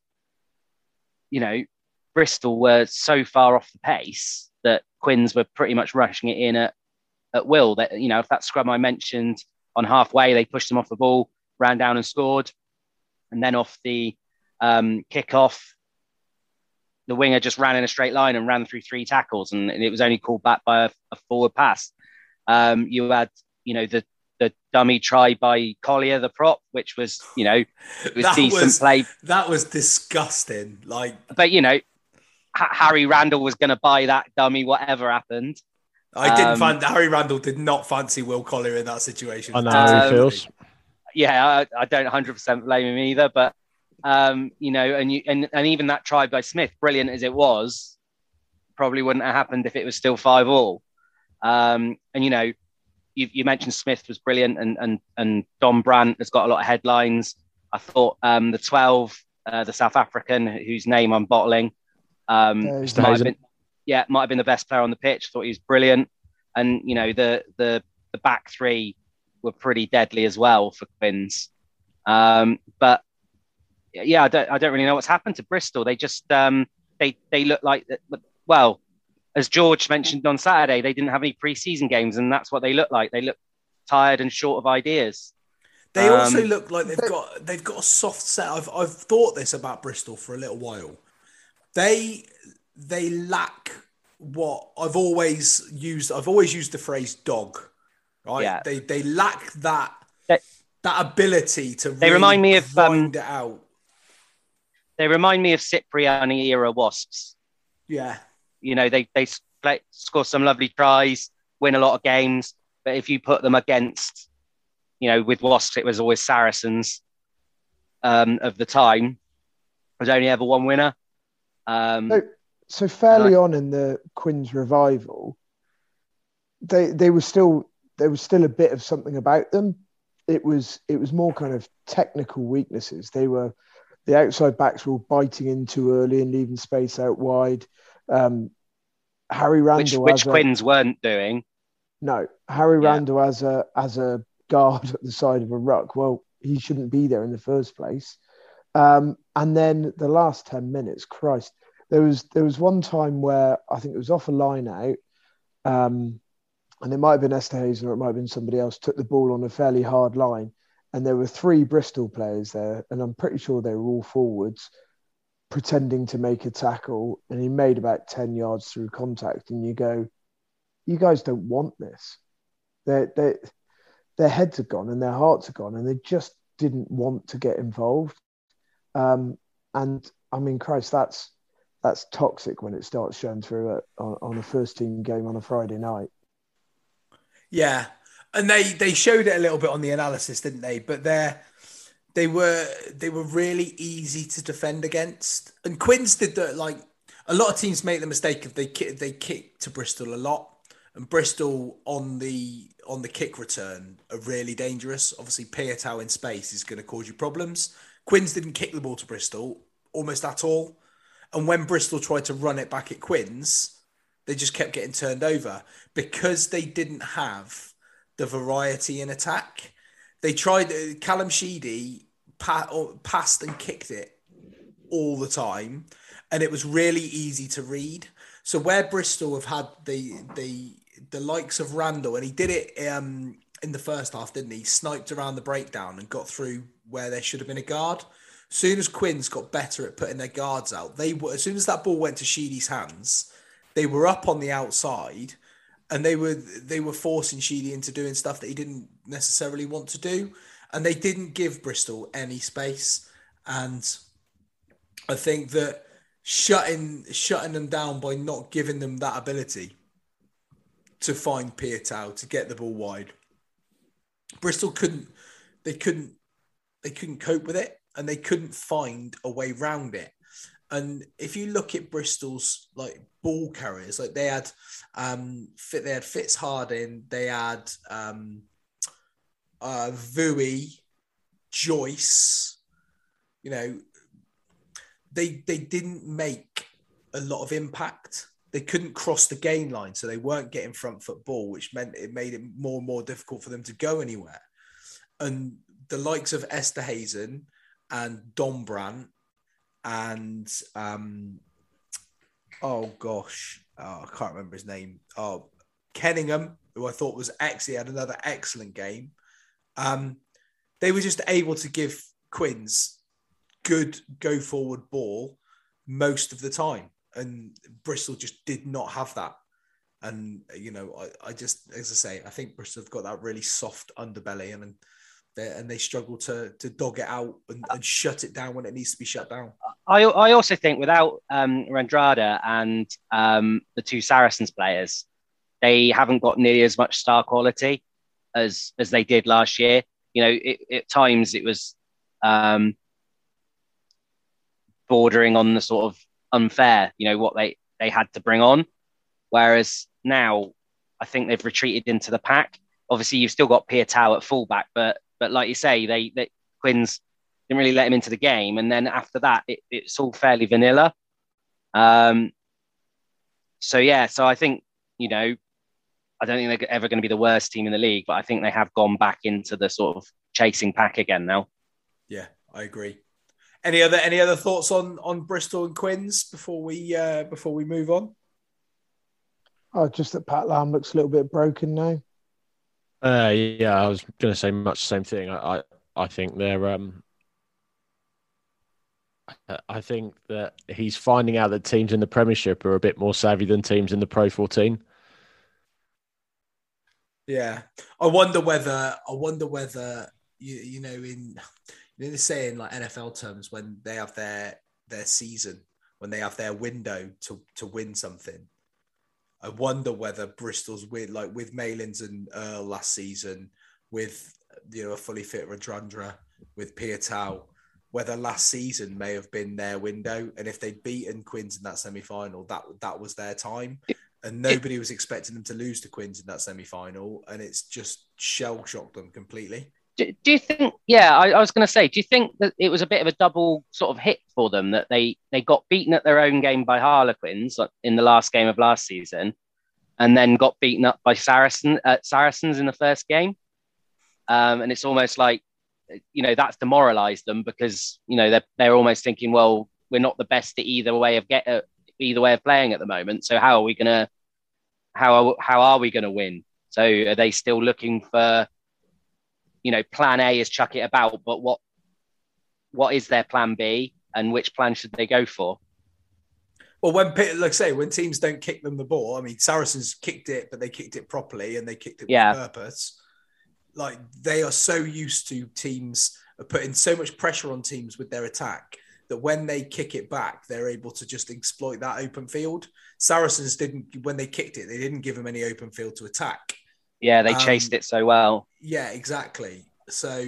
Bristol were so far off the pace that Quins were pretty much rushing it in at will. That, if that scrum I mentioned on halfway, they pushed them off the ball, ran down and scored. And then off the kickoff, the winger just ran in a straight line and ran through 3 tackles, and it was only called back by a forward pass. You had, the dummy try by Collier, the prop, which was, it was decent play. That was disgusting. But Harry Randall was going to buy that dummy, whatever happened. I didn't find Harry Randall did not fancy Will Collier in that situation. I know how he feels. Yeah, I don't 100% blame him either. But and even that try by Smith, brilliant as it was, probably wouldn't have happened if it was still 5-5. You mentioned Smith was brilliant, and Don Brandt has got a lot of headlines. I thought the 12, the South African, whose name I'm bottling, might have been the best player on the pitch. Thought he was brilliant, and the back 3 were pretty deadly as well for Quins. But yeah, I don't really know what's happened to Bristol. They just they look like, well, as George mentioned on Saturday, they didn't have any pre-season games, and that's what they look like. They look tired and short of ideas. They also look like they've got a soft set. I've thought this about Bristol for a little while. They lack what I've always used. I've always used the phrase dog. Right? Yeah. They lack that ability to. They really remind me of grind it out. They remind me of Cipriani era Wasps. Yeah. They score some lovely tries, win a lot of games, but if you put them against, with Wasps, it was always Saracens of the time. There's only ever one winner. So fairly on in the Quins revival, they were still there was still a bit of something about them. It was more kind of technical weaknesses. The outside backs were biting in too early and leaving space out wide. Harry Randall, which Quins weren't doing. No, Harry Randall as a guard at the side of a ruck. Well, he shouldn't be there in the first place. And then the last 10 minutes, Christ, there was one time where I think it was off a line out, and it might have been Esterhuizen or it might have been somebody else, took the ball on a fairly hard line, and there were 3 Bristol players there, and I'm pretty sure they were all forwards, pretending to make a tackle, and he made about 10 yards through contact, and you go, you guys don't want this. Their heads are gone and their hearts are gone, and they just didn't want to get involved. And I mean, Christ, that's toxic when it starts showing through on a first team game on a Friday night. Yeah, and they showed it a little bit on the analysis, didn't they? But they were really easy to defend against. And Quins did that. Like a lot of teams make the mistake of they kick to Bristol a lot, and Bristol on the kick return are really dangerous. Obviously, Piutau in space is going to cause you problems. Quins didn't kick the ball to Bristol almost at all, and when Bristol tried to run it back at Quins, they just kept getting turned over because they didn't have the variety in attack. They tried. Callum Sheedy passed and kicked it all the time, and it was really easy to read. So where Bristol have had the likes of Randall, and he did it in the first half, didn't he? Sniped around the breakdown and got through where there should have been a guard. As soon as Quins got better at putting their guards out, as soon as that ball went to Sheedy's hands, they were up on the outside, and they were forcing Sheedy into doing stuff that he didn't necessarily want to do, and they didn't give Bristol any space. And I think that shutting them down by not giving them that ability to find Piutau, to get the ball wide, Bristol couldn't cope with it, and they couldn't find a way round it. And if you look at Bristol's like ball carriers, like they had Fitzharding, they had Vui, Joyce. You know, they didn't make a lot of impact. They couldn't cross the gain line, so they weren't getting front foot ball, which meant it made it more and more difficult for them to go anywhere. And the likes of Esterhuizen and Dombrandt and I can't remember his name. Kenningham, who I thought was actually had another excellent game. They were just able to give Quins good go forward ball most of the time, and Bristol just did not have that. And you know, I just, as I say, I think Bristol have got that really soft underbelly, and they struggle to dog it out and shut it down when it needs to be shut down. I also think without Randrada and the 2 Saracens players, they haven't got nearly as much star quality as they did last year. You know, at times it was bordering on the sort of unfair, you know, what they had to bring on. Whereas now, I think they've retreated into the pack. Obviously, you've still got Piutau at fullback, but like you say, they Quins didn't really let him into the game, and then after that, it's all fairly vanilla. So I think, you know, I don't think they're ever going to be the worst team in the league, but I think they have gone back into the sort of chasing pack again now. Yeah, I agree. Any other thoughts on Bristol and Quins before we move on? Oh, just that Pat Lam looks a little bit broken now. Yeah, I was going to say much the same thing. I think they're. I think that he's finding out that teams in the Premiership are a bit more savvy than teams in the Pro 14. Yeah, I wonder whether you know, in the saying like NFL terms, when they have their season, when they have their window to win something. I wonder whether Bristol's with Malins and Earl last season, with, you know, a fully fit Radradra, with Piutau, whether last season may have been their window, and if they'd beaten Quins in that semi-final, that was their time. and nobody was expecting them to lose to Quins in that semi-final, and it's just shell-shocked them completely. Do you think, I was going to say, do you think that it was a bit of a double sort of hit for them, that they got beaten at their own game by Harlequins in the last game of last season, and then got beaten up by Saracens in the first game? And it's almost like, that's demoralized them, because, they're almost thinking, well, we're not the best at either way of playing at the moment. So how are we going to win? So are they still looking for, plan A is chuck it about, but what is their plan B, and which plan should they go for? Well, when teams don't kick them the ball, I mean, Saracens kicked it, but they kicked it properly and they kicked it with purpose. Like, they are so used to teams putting so much pressure on teams with their attack that when they kick it back, they're able to just exploit that open field. Saracens when they kicked it, they didn't give them any open field to attack. Yeah, they chased it so well. Yeah, exactly. So,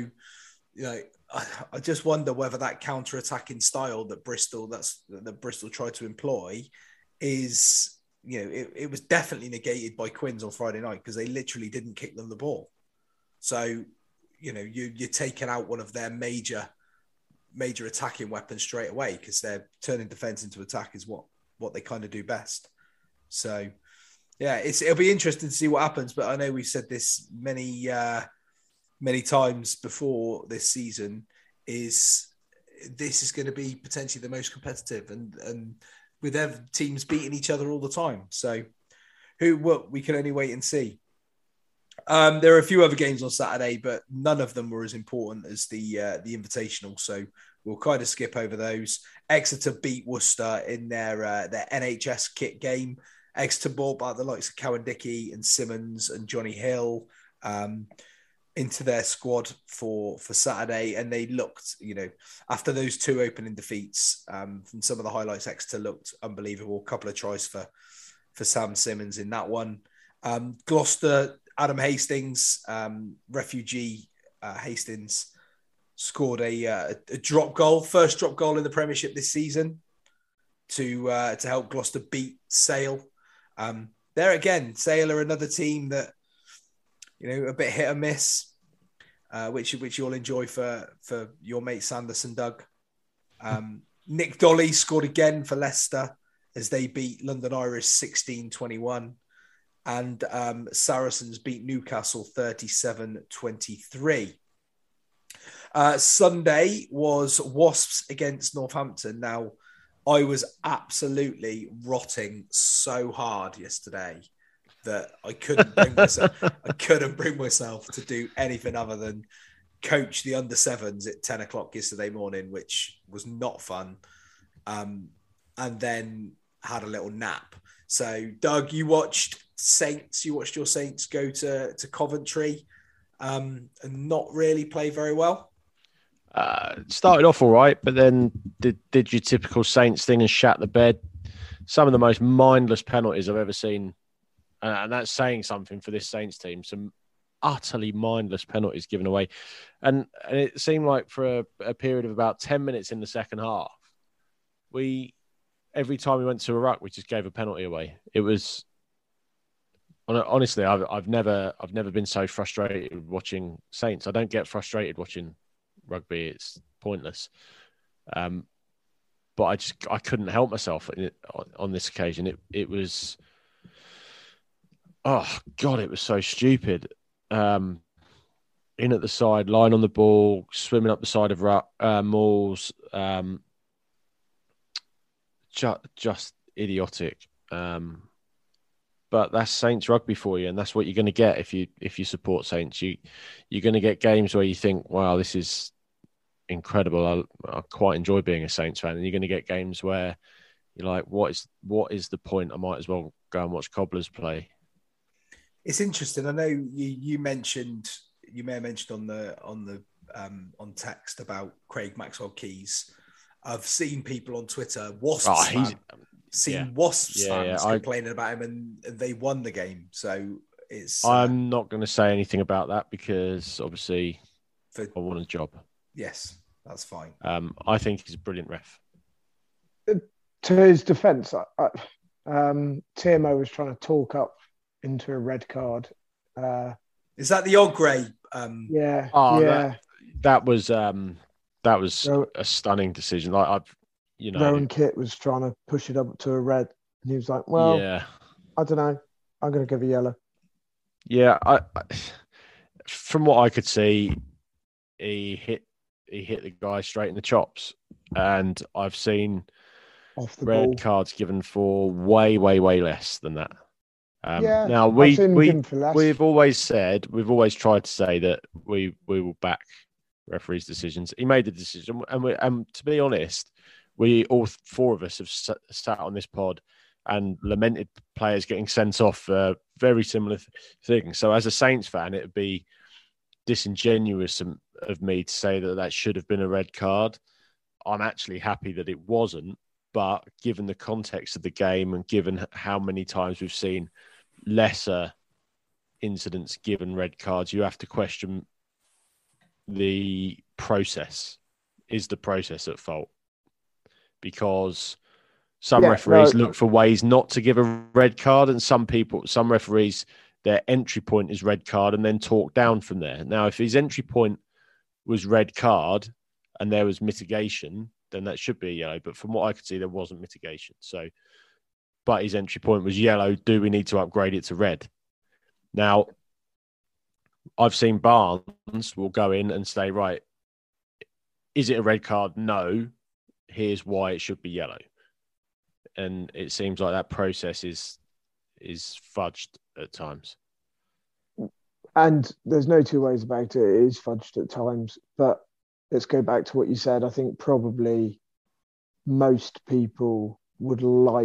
I just wonder whether that counter-attacking style that Bristol tried to employ is, it was definitely negated by Quins on Friday night, because they literally didn't kick them the ball. So, you're taking out one of their major attacking weapons straight away, because they're turning defense into attack is what they kind of do best. So, yeah, it'll be interesting to see what happens. But I know we've said this many times before this season, this is going to be potentially the most competitive, and with teams beating each other all the time. So we can only wait and see. There are a few other games on Saturday, but none of them were as important as the Invitational. So we'll kind of skip over those. Exeter beat Worcester in their NHS kit game. Exeter brought back the likes of Cowan-Dickey and Simmons and Johnny Hill into their squad for Saturday. And they looked, after those two opening defeats, from some of the highlights, Exeter looked unbelievable. A couple of tries for Sam Simmons in that one. Gloucester, Adam Hastings, refugee Hastings, scored a drop goal, first drop goal in the Premiership this season to help Gloucester beat Sale. There again, Sale are another team that, a bit hit or miss, which you'll enjoy for your mate Sanderson, Doug. Nick Dolly scored again for Leicester as they beat London Irish 16-21. And Saracens beat Newcastle 37-23. Sunday was Wasps against Northampton. Now, I was absolutely rotting so hard yesterday that I couldn't bring myself to do anything other than coach the under sevens at 10 o'clock yesterday morning, which was not fun. And then had a little nap. So, Doug, you watched your Saints go to Coventry and not really play very well. Started off all right, but then did your typical Saints thing and shat the bed. Some of the most mindless penalties I've ever seen, and that's saying something for this Saints team. Some utterly mindless penalties given away, and it seemed like for a period of about 10 minutes in the second half, every time we went to a ruck, we just gave a penalty away. It was honestly, I've never been so frustrated watching Saints. I don't get frustrated watching rugby; it's pointless. But I couldn't help myself on this occasion. It was, oh God, it was so stupid. In at the side, lying on the ball, swimming up the side of mauls. Just idiotic. But that's Saints rugby for you, and that's what you're going to get if you support Saints. You're going to get games where you think, wow, this is incredible. I quite enjoy being a Saints fan. And you're going to get games where you're like, what is the point? I might as well go and watch Cobblers play. It's interesting. I know you may have mentioned on text about Craig Maxwell-Keys. I've seen people on Twitter, Wasps fans complaining about him, and they won the game. So it's. I'm not going to say anything about that because obviously I want a job. Yes, that's fine. I think he's a brilliant ref. To his defence, TMO was trying to talk up into a red card. Is that the Ogre? Yeah. Oh, yeah. That was a stunning decision. Like Rowan Kit was trying to push it up to a red, and he was like, "Well, yeah, I don't know. I'm going to give a yellow." yeah. From what I could see, he hit the guy straight in the chops, and I've seen Off the red ball. cards given for way less than that. Yeah. Now I've seen him given for less. we've always tried to say that we will back referees' decisions. He made the decision, and to be honest, we all four of us have sat on this pod and lamented players getting sent off for very similar things. So as a Saints fan, it would be disingenuous of me to say that should have been a red card. I'm actually happy that it wasn't, but given the context of the game and given how many times we've seen lesser incidents given red cards, you have to question the process. Is the process at fault? Because some referees look for ways not to give a red card, and some referees, their entry point is red card and then talk down from there. Now, if his entry point was red card and there was mitigation, then that should be a yellow. But from what I could see, there wasn't mitigation. So, but his entry point was yellow. Do we need to upgrade it to red? Now, I've seen Barnes will go in and say, right, is it a red card? No. Here's why it should be yellow. And it seems like that process is fudged at times. And there's no two ways about it. It is fudged at times. But let's go back to what you said. I think probably most people would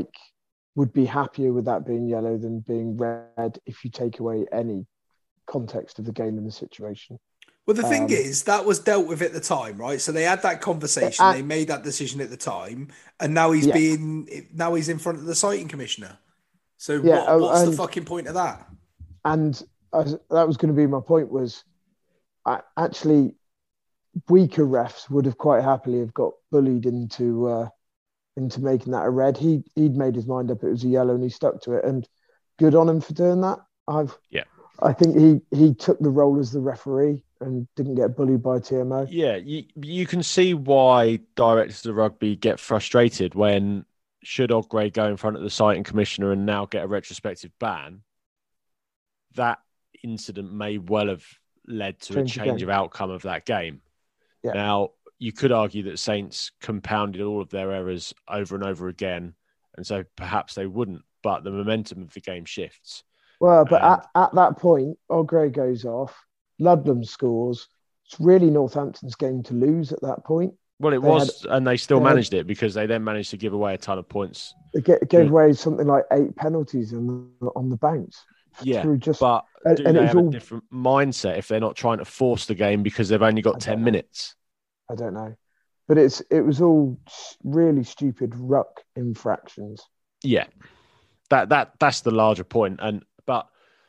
be happier with that being yellow than being red if you take away any context of the game and the situation. Well, the thing is, that was dealt with at the time, right? So they had that conversation, they made that decision at the time, and now he's in front of the citing commissioner. So what's the fucking point of that? And that was going to be my point. Was actually weaker refs would have quite happily have got bullied into making that a red. He'd made his mind up; it was a yellow, and he stuck to it. And good on him for doing that. I think he took the role as the referee and didn't get bullied by TMO. Yeah, you can see why directors of rugby get frustrated when should Ogre go in front of the citing commissioner and now get a retrospective ban. That incident may well have led to a change of outcome of that game. Yeah. Now, you could argue that Saints compounded all of their errors over and over again, and so perhaps they wouldn't, but the momentum of the game shifts. Well, but at that point, Ogre goes off, Ludlam scores. It's really Northampton's game to lose at that point. Well, and they still managed it because they then managed to give away a ton of points. They gave away something like 8 penalties on the bounce. Yeah, but do they have a different mindset if they're not trying to force the game because they've only got 10 minutes? I don't know. But it was all really stupid ruck infractions. Yeah, that's the larger point. But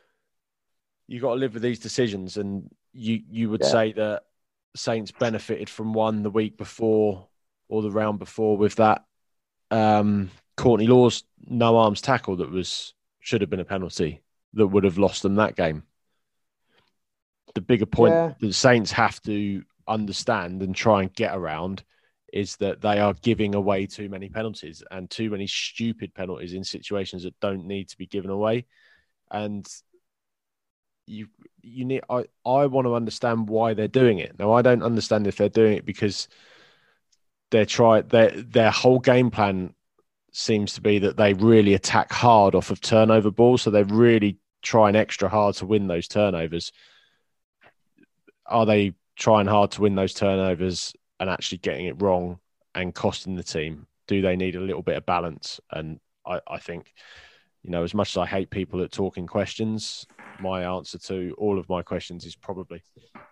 you got to live with these decisions, and you would say that Saints benefited from one the week before or the round before with that Courtney Law's no arms tackle that should have been a penalty that would have lost them that game. The bigger point that the Saints have to understand and try and get around is that they are giving away too many penalties and too many stupid penalties in situations that don't need to be given away. And you need. I want to understand why they're doing it. Now, I don't understand if they're doing it because their whole game plan seems to be that they really attack hard off of turnover balls, so they're really trying extra hard to win those turnovers. Are they trying hard to win those turnovers and actually getting it wrong and costing the team? Do they need a little bit of balance? And I think, as much as I hate people that talk in questions, my answer to all of my questions is probably.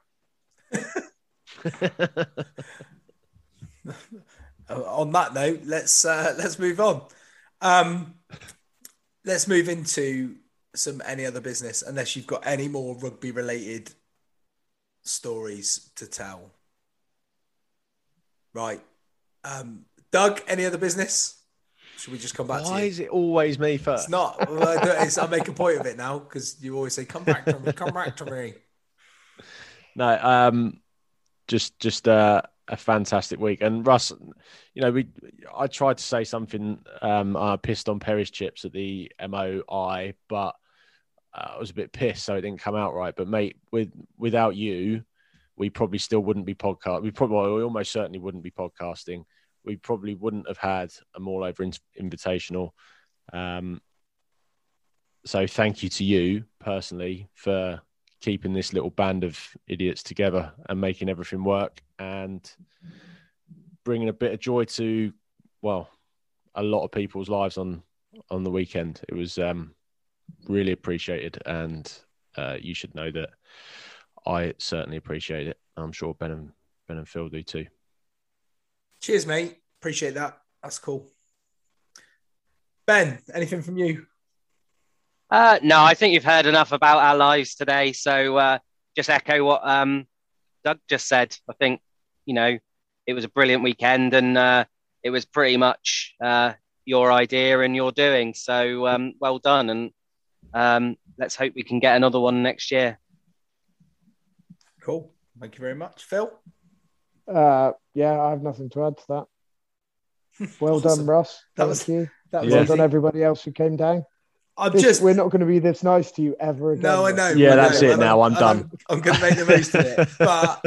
On that note, let's move on. Let's move into some any other business, unless you've got any more rugby related stories to tell. Right. Doug, any other business? Should we just come back to you? Why is it always me first? It's not. I'll make a point of it now because you always say, come back to me, come back to me. No, just a fantastic week. And Russ, I tried to say something. I pissed on Perry's chips at the MOI, but I was a bit pissed, so it didn't come out right. But mate, without you, we probably still wouldn't be podcasting. We almost certainly wouldn't be podcasting. We probably wouldn't have had a Maul Over Invitational. So thank you to you personally for keeping this little band of idiots together and making everything work and bringing a bit of joy to, well, a lot of people's lives on the weekend. It was really appreciated, and you should know that I certainly appreciate it. I'm sure Ben and Phil do too. Cheers, mate. Appreciate that. That's cool. Ben, anything from you? No, I think you've heard enough about our lives today. So just echo what Doug just said. I think, it was a brilliant weekend, and it was pretty much your idea and your doing. So well done. And let's hope we can get another one next year. Cool. Thank you very much. Phil? I have nothing to add to that. Well Awesome. done, Russ. That Well done, everybody else who came down. We're not going to be this nice to you ever again. No, I know. Yeah, that's it now. I'm done. I'm going to make the most of it. But,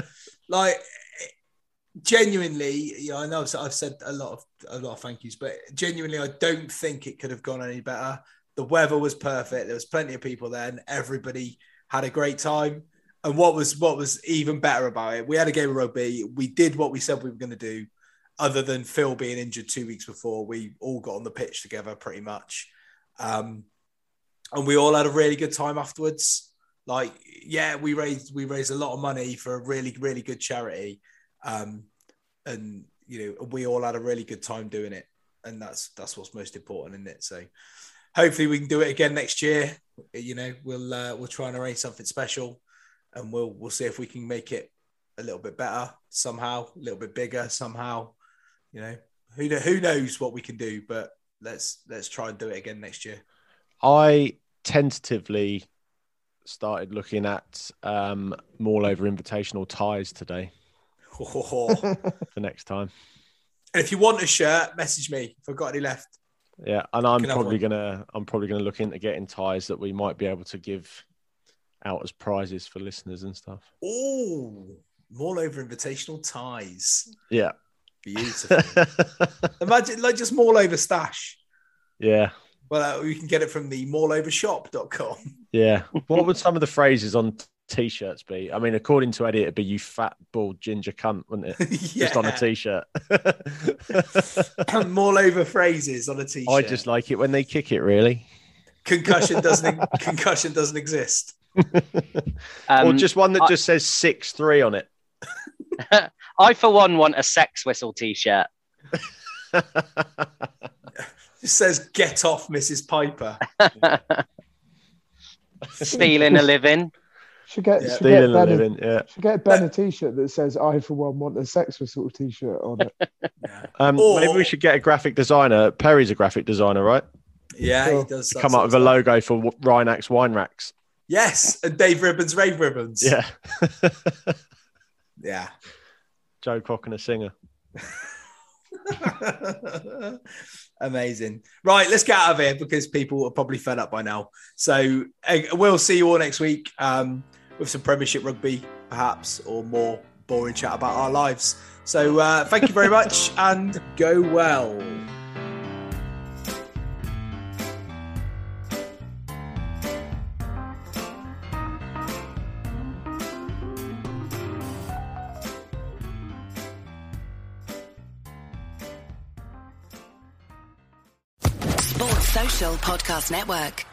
genuinely, I know I've said a lot of thank yous, but genuinely, I don't think it could have gone any better. The weather was perfect. There was plenty of people there, and everybody had a great time. And what was even better about it, we had a game of rugby. We did what we said we were going to do. Other than Phil being injured 2 weeks before, we all got on the pitch together pretty much. And we all had a really good time afterwards. We raised a lot of money for a really, really good charity. And we all had a really good time doing it. And that's what's most important, isn't it? So hopefully we can do it again next year. We'll try and arrange something special, and we'll see if we can make it a little bit better somehow, a little bit bigger somehow. Who knows what we can do, but let's try and do it again next year. I tentatively started looking at Maul Over Invitational ties today for next time. And if you want a shirt, message me if I've got any left. Yeah, and I'm probably gonna look into getting ties that we might be able to give out as prizes for listeners and stuff. Oh, Maul Over Invitational ties. Yeah. Beautiful. Imagine just Maul Over stash. Yeah. Well, you can get it from the maulovershop.com. Yeah. What would some of the phrases on T-shirts be? I mean, according to Eddie, it'd be "you fat bald ginger cunt," wouldn't it? Yeah. Just on a T-shirt. Maul Over phrases on a T-shirt. I just like it when they kick it. Really. Concussion doesn't exist. Or just one that just says 6'3" on it. I, for one, want a sex whistle T-shirt. It says "Get off, Mrs. Piper." Stealing a living. Should get Ben a T-shirt that says "I, for one, want a sex whistle T-shirt" on it. Maybe we should get a graphic designer. Perry's a graphic designer, right? Yeah, he does. Come up with a logo for Rhinax Wine Racks. Yes, and Dave Ribbons, Rave Ribbons. Yeah. Yeah. Joe Cock and a singer. Amazing. Right, let's get out of here because people are probably fed up by now. So we'll see you all next week with some Premiership rugby, perhaps, or more boring chat about our lives. So thank you very much and go well. Social Podcast Network.